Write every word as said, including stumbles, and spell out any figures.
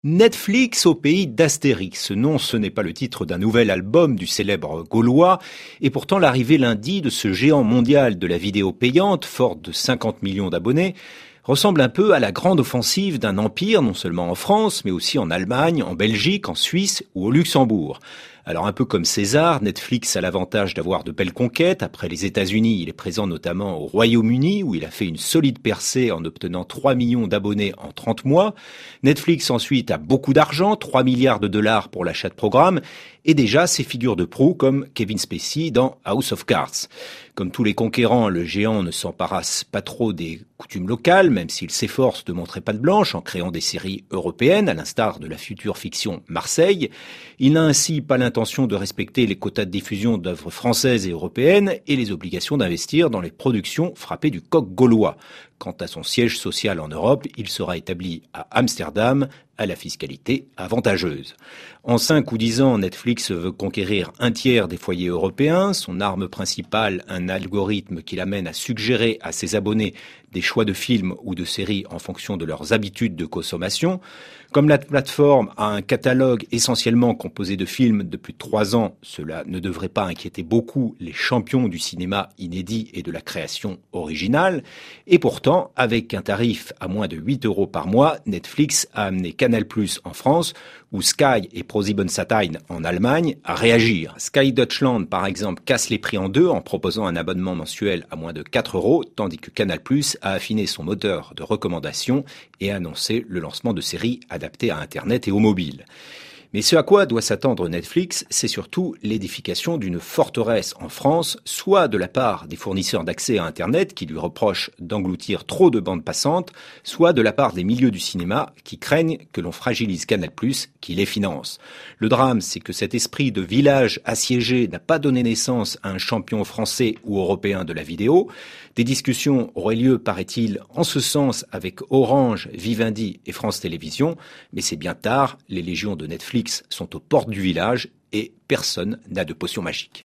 Netflix au pays d'Astérix. Non, ce n'est pas le titre d'un nouvel album du célèbre Gaulois, et pourtant l'arrivée lundi de ce géant mondial de la vidéo payante, fort de cinquante millions d'abonnés, ressemble un peu à la grande offensive d'un empire, non seulement en France, mais aussi en Allemagne, en Belgique, en Suisse ou au Luxembourg. Alors un peu comme César, Netflix a l'avantage d'avoir de belles conquêtes. Après les États-Unis, il est présent notamment au Royaume-Uni, où il a fait une solide percée en obtenant trois millions d'abonnés en trente mois. Netflix ensuite a beaucoup d'argent, trois milliards de dollars pour l'achat de programmes, et déjà ses figures de proue comme Kevin Spacey dans House of Cards. Comme tous les conquérants, le géant ne s'embarrasse pas trop des coutumes locales, même s'il s'efforce de montrer patte blanche en créant des séries européennes, à l'instar de la future fiction Marseille. Il n'a ainsi pas l'intention de respecter les quotas de diffusion d'œuvres françaises et européennes et les obligations d'investir dans les productions frappées du coq gaulois. Quant à son siège social en Europe, il sera établi à Amsterdam, à la fiscalité avantageuse. En cinq ou dix ans, Netflix veut conquérir un tiers des foyers européens. Son arme principale, un algorithme qui l'amène à suggérer à ses abonnés des choix de films ou de séries en fonction de leurs habitudes de consommation. Comme la plateforme a un catalogue essentiellement composé de films de plus de trois ans, cela ne devrait pas inquiéter beaucoup les champions du cinéma inédit et de la création originale. Et pourtant, avec un tarif à moins de huit euros par mois, Netflix a amené Canal plus en France, ou Sky et ProSiebenSat.one en Allemagne, à réagir. Sky Deutschland, par exemple, casse les prix en deux en proposant un abonnement mensuel à moins de quatre euros, tandis que Canal plus a affiné son moteur de recommandation et a annoncé le lancement de séries adaptées à Internet et au mobile. Mais ce à quoi doit s'attendre Netflix, c'est surtout l'édification d'une forteresse en France, soit de la part des fournisseurs d'accès à Internet qui lui reprochent d'engloutir trop de bandes passantes, soit de la part des milieux du cinéma qui craignent que l'on fragilise Canal plus, qui les finance. Le drame, c'est que cet esprit de village assiégé n'a pas donné naissance à un champion français ou européen de la vidéo. Des discussions auraient lieu, paraît-il, en ce sens avec Orange, Vivendi et France Télévisions, mais c'est bien tard, les légions de Netflix sont aux portes du village et personne n'a de potion magique.